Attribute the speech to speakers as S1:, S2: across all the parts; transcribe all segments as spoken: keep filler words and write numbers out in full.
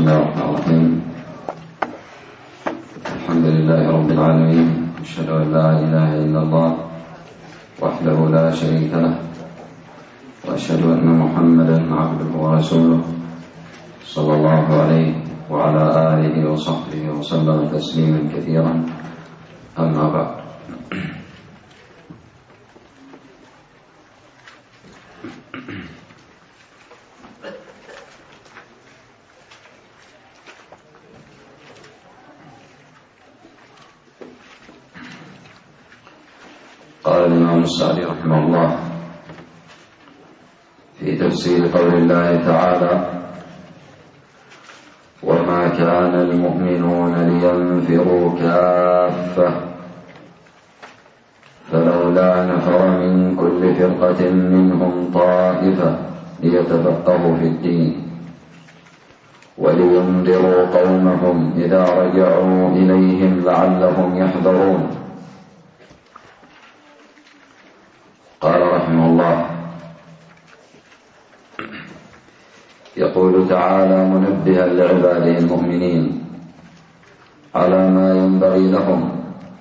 S1: الله الرحمن الرحيم. الحمد لله رب العالمين، أشهد أن لا إله إلا الله وحده لا شريك له، وأشهد أن محمدا عبده ورسوله صلى الله عليه وعلى آله وصحبه وسلم تسليما كثيرا. أما بعد، قال الإمام السعدي رحمه الله في تفسير قول الله تعالى: وما كان المؤمنون لينفروا كافة فلولا نفر من كل فرقة منهم طائفة ليتفقهوا في الدين ولينذروا قومهم إذا رجعوا إليهم لعلهم يحذرون. قال رحمه الله: يقول تعالى منبها لعباده المؤمنين على ما ينبغي لهم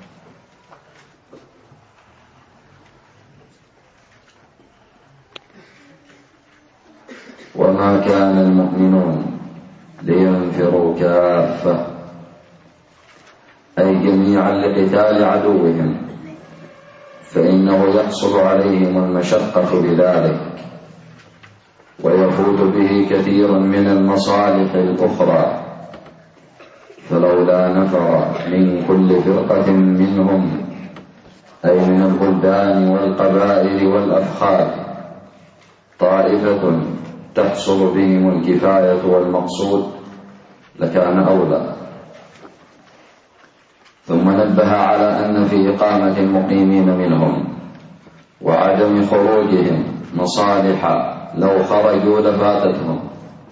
S1: وما كان المؤمنون لينفروا كافة، أي جميعا لقتال عدوهم، فإنه يحصل عليهم المشقة بذلك ويفوت به كثير من المصالح الأخرى. فلولا نفر من كل فرقة منهم، أي من البلدان والقبائل والأفخاذ، طائفة تحصل بهم الكفاية والمقصود لكان أولى. ثم نبه على أن في إقامة المقيمين منهم وعدم خروجهم مصالح لو خرجوا لفاتتهم،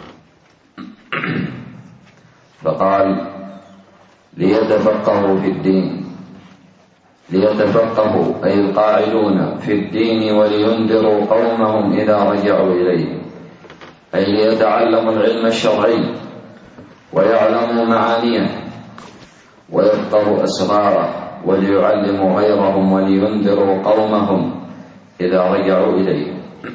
S1: فقال: ليتفقهوا في الدين، ليتفقهوا أي القاعدون في الدين، ولينذروا قومهم إذا رجعوا إليه، أي ليتعلموا العلم الشرعي ويعلموا معانيه ويفقهوا أسراره، وليعلموا غيرهم ولينذروا قومهم إذا رجعوا إليه.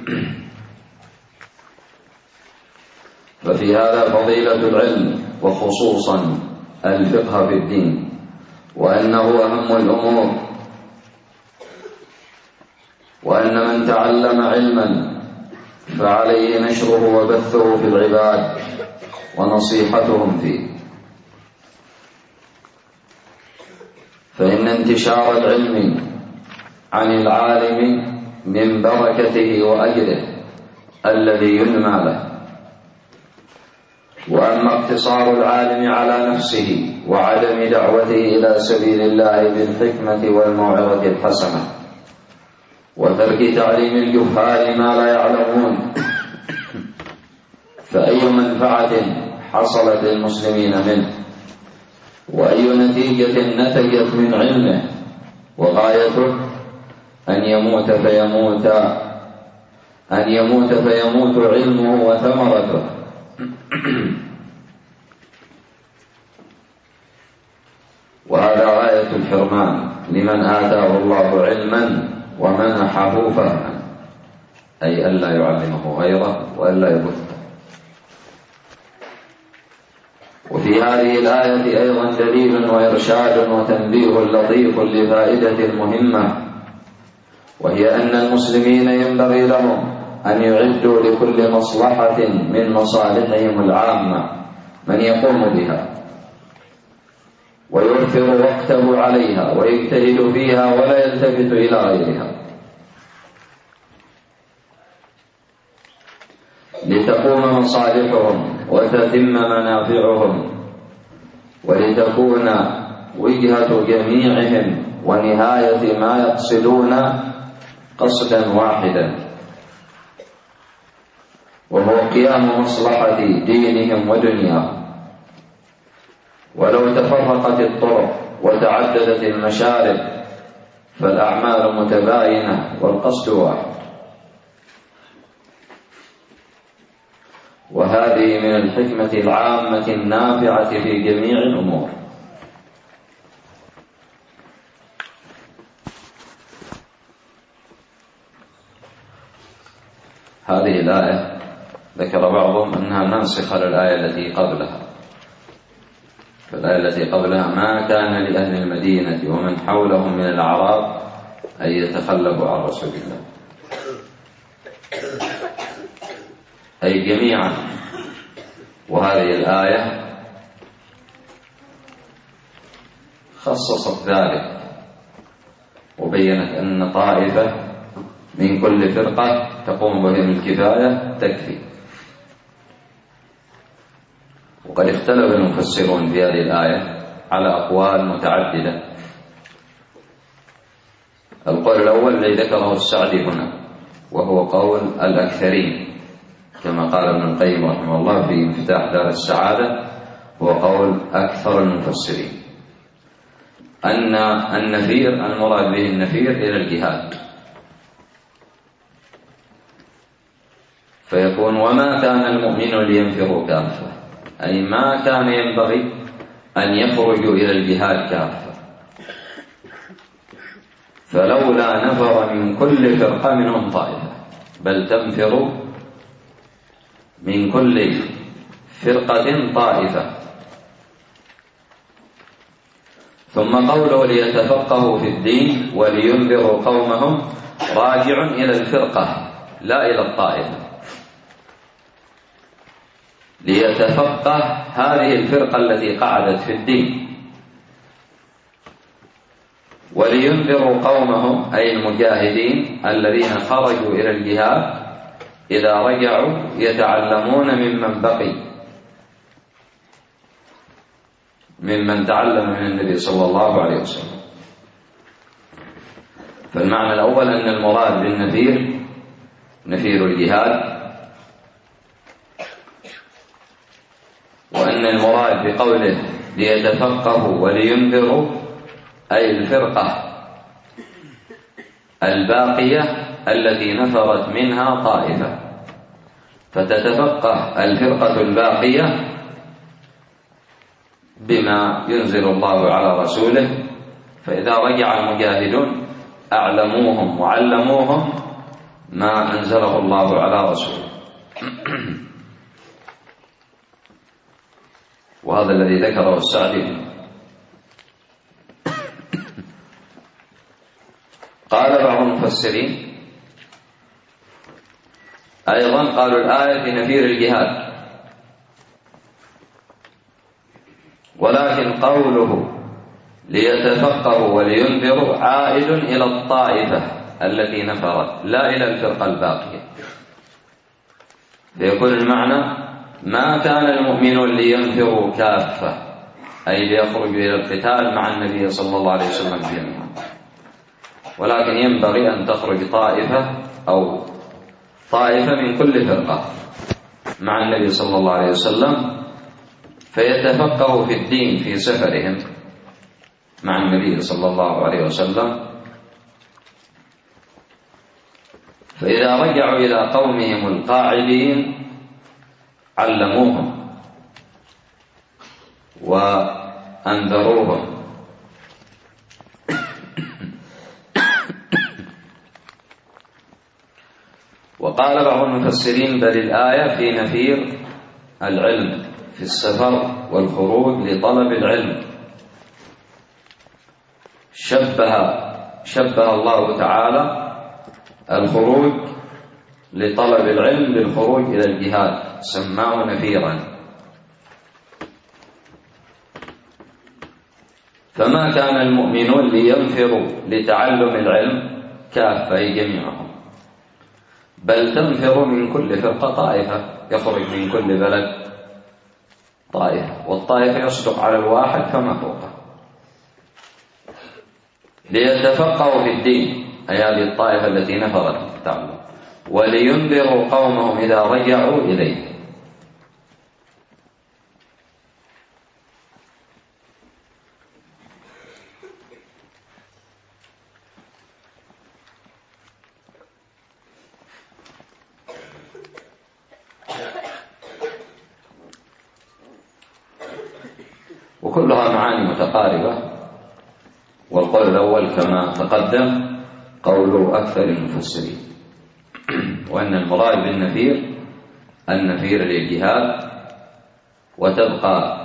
S1: ففي هذا فضيلة العلم، وخصوصا الفقه في الدين، وأنه أهم الأمور، وأن من تعلم علما فعليه نشره وبثه في العباد ونصيحتهم فيه، فإن انتشار العلم عن العالم من بركته وأجره الذي ينمى له. وأما اقتصار العالم على نفسه وعدم دعوته إلى سبيل الله بالحكمة والموعظة الحسنة وترك تعليم الجهال ما لا يعلمون، فأي منفعة حصلت للمسلمين منه، وأي نتيجة نتجت من علمه، وغايته أن يموت فيموت أن يموت فيموت علمه وثمرته. وهذا غاية الحرمان لمن آتاه الله علما ومنحه فهما، أي ألا يعلمه غيره وألا يبثه. وفي هذه الآية أيضا دليل وإرشاد وتنبيه لطيف لفائدة مهمة، وهي أن المسلمين ينبغي لهم أن يعدوا لكل مصلحة من مصالحهم العامة من يقوم بها، ويوفر وقته عليها ويجتهد فيها ولا يلتفت إلى غيرها، لتقوم مصالحهم وتتم منافعهم، ولتكون وجهة جميعهم ونهاية ما يقصدون قصدا واحدا، وهو قيام مصلحة دينهم ودنياهم. ولو تفرقت الطرق وتعددت المشارب فالأعمال متباينة والقصد واحد. وهذه من الحكمة العامة النافعة في جميع الأمور. هذه الآية ذكر بعضهم أنها ناسخة للآية التي قبلها، فالآية التي قبلها ما كان لأهل المدينة ومن حولهم من الأعراب أن يتخلفوا عن رسول الله، أي جميعا. وهذه الآية خصصت ذلك وبينت أن طائفة من كل فرقة تقوم بهم الكفاية تكفي. وقد اختلف المفسرون في هذه الآية على أقوال متعددة. القول الأول الذي ذكره السعدي هنا وهو قول الأكثرين، كما قال ابن القيم رحمه الله في مفتاح دار السعادة، هو قول أكثر المفسرين، أن النفير المراد به النفير إلى الجهاد، فيكون وما كان المؤمن لينفروا كافة، أي ما كان ينبغي أن يخرجوا إلى الجهاد كافة، فلولا نفر من كل فرقة منهم طائفة، بل تنفر من كل فرقة طائفة. ثم قوله ليتفقهوا في الدين ولينذروا قومهم راجع إلى الفرقة لا إلى الطائفة. ليتفقه هذه الفرقة التي قعدت في الدين، ولينذروا قومهم أي المجاهدين الذين خرجوا إلى الجهاد إذا رجعوا يتعلمون ممن بقي، ممن تعلم من النبي صلى الله عليه وسلم. فالمعنى الأول أن المراد بالنفير نفير الجهاد، وأن المراد بقوله ليتفقهوا ولينذروا أي الفرقة الباقية التي نفرت منها طائفة، فتتفقه الفرقة الباقية بما ينزل الله على رسوله، فإذا رجع المجاهدون أعلموهم وعلموهم ما أنزله الله على رسوله. وهذا الذي ذكره السعدي. قال بعض المفسرين أيضا قالوا الآية في نفير الجهاد، ولكن قوله ليتفقهوا ولينذروا عائد إلى الطائفة التي نفرت لا إلى الفرقة الباقية، فيكون المعنى ما كان المؤمنون لينفروا كافة أي ليخرجوا إلى القتال مع النبي صلى الله عليه وسلم جميعا، ولكن ينبغي أن تخرج طائفة أو طائفة من كل فرقة مع النبي صلى الله عليه وسلم فيتفقهوا في الدين في سفرهم مع النبي صلى الله عليه وسلم، فإذا رجعوا إلى قومهم القاعدين علموهم وأنذروهم. وقال بعض المفسرين بل الآية في نفير العلم في السفر والخروج لطلب العلم. شبه شبه الله تعالى الخروج لطلب العلم بالخروج إلى الجهاد، سماه نفيرا. فما كان المؤمنون لينفروا لتعلم العلم كافة جميعهم، بل تنفر من كل فرقة طائفة، يخرج من كل بلد طائفة، والطائفة يصدق على الواحد فما فوقه. ليتفقهوا في الدين أي هذه الطائفة التي نفرت التعلم، ولينذروا قومهم إذا رجعوا إليه. وكلها معاني متقاربة. والقول الأول كما تقدم قول أكثر المفسرين، وأن المراد بالنفير النفير للجهاد، وتبقى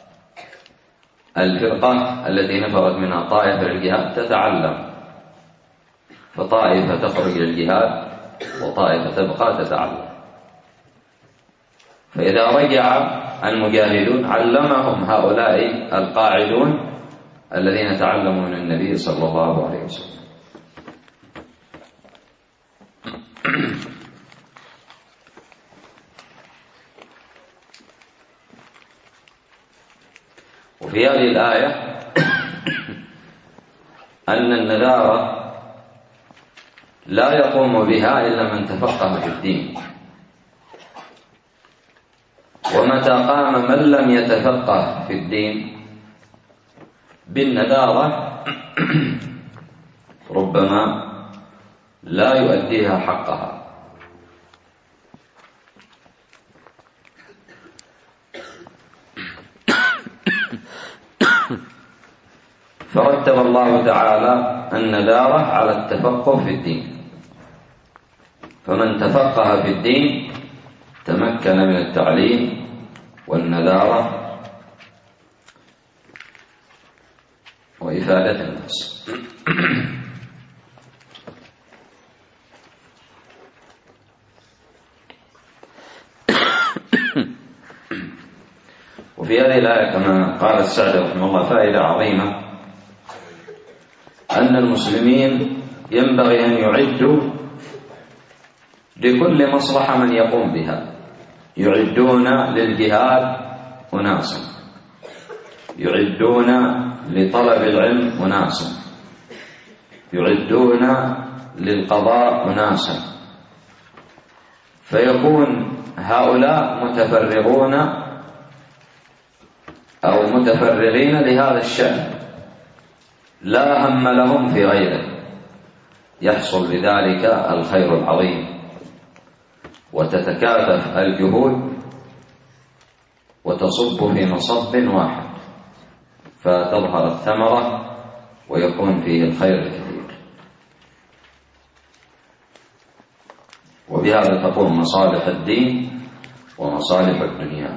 S1: الفرقة التي نفرت منها طائفة للجهاد تتعلم، فطائفة تخرج للجهاد وطائفة تبقى تتعلم. فإذا رجع المجاهدون علمهم هؤلاء القاعدون الذين تعلموا من النبي صلى الله عليه وسلم. وفي هذه الآية أن النذارة لا يقوم بها إلا من تفقه في الدين، ومتى قام من لم يتفقه في الدين بالنذارة ربما لا يؤديها حقها. فرتب الله تعالى النذارة على التفقه في الدين، فمن تفقه في الدين تمكن من التعليم والنذارة وإفادة الناس. وفي هذه الآية كما قال السعدي رحمه الله فائدة عظيمة، أن المسلمين ينبغي أن يعدوا لكل مصلحة من يقوم بها. يعدون للجهاد أناسا، يعدون لطلب العلم أناسا، يعدون للقضاء أناسا، فيكون هؤلاء متفرغون أو متفرغين لهذا الشأن، لا هم لهم في غيره، يحصل بذلك الخير العظيم، وتتكاثف الجهود وتصب في مصب واحد، فتظهر الثمرة ويكون فيه الخير الكثير، وبهذا تقوم مصالح الدين ومصالح الدنيا.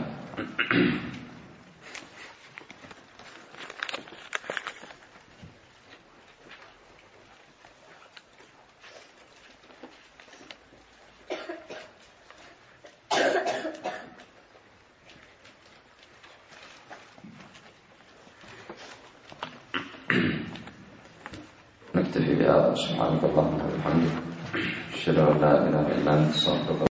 S1: نكتفي بهذا. سبحانك اللهم وبحمدك، أشهد أن لا إله إلا أنت، أستغفرك.